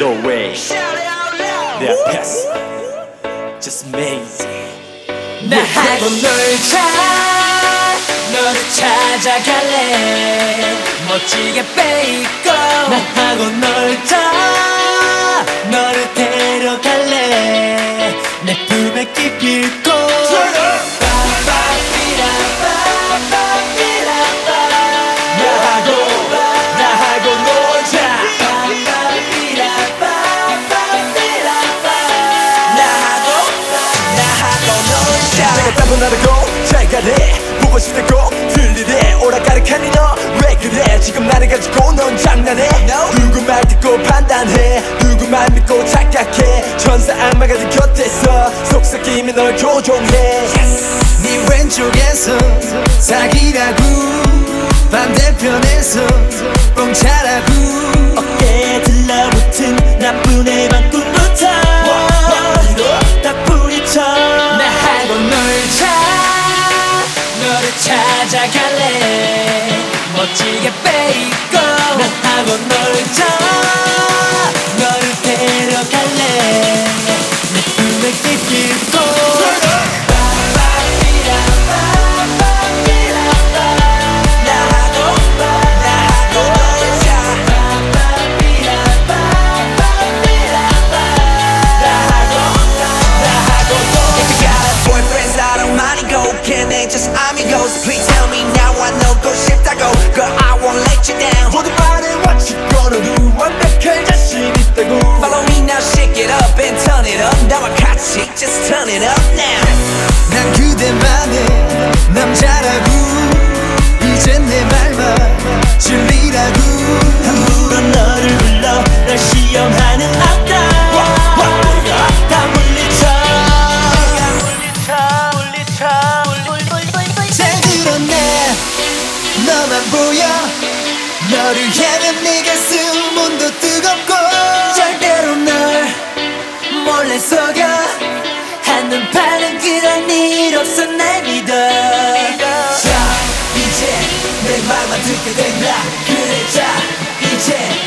No way 내 앞에서 Just amazing 나하고 너를 찾아갈래 멋지게 빼입고 나하고 너를 데려갈래 내 품에 깊이 있고 나하고 놀자 내가 따분하다고 잘 가래 보고 싶다고 들리래 오락가락하니 너 왜 그래 지금 나를 가지고 넌 장난해 누구 말 듣고 판단해 누구 말 믿고 착각해 천사 악마가 네 곁에서 속삭이며 널 교종해 네 왼쪽에서 사기라고 반대편에서 뻥차라고 어깨에 들러붙은 나쁜 애만 꿈부터 다 뿌리쳐 나하고 너를 찾아갈래 멋지게 빼입고 나하고 너를 데려갈래 내 품에 깊이 있고 Just amigos, please tell me now I know go 싶다고 Girl I won't let you down 모두 말해 what you gonna do 완벽할 자신 있다고 Follow me now shake it up and turn it up 나와 같이 just turn it up now 난 그대만의 남자라고 이젠 내 말만 진리라고 함부로 너를 불러 널 시험하는 악당 다 물리쳐 잘 들었네 너만 보여 너를 향한 내 가슴 온도 뜨겁고 절대로 널 몰래 속여 한눈 파는 그런 일 없어 날 믿어 자 이제 내 말만 듣게 된다 그래 자 이제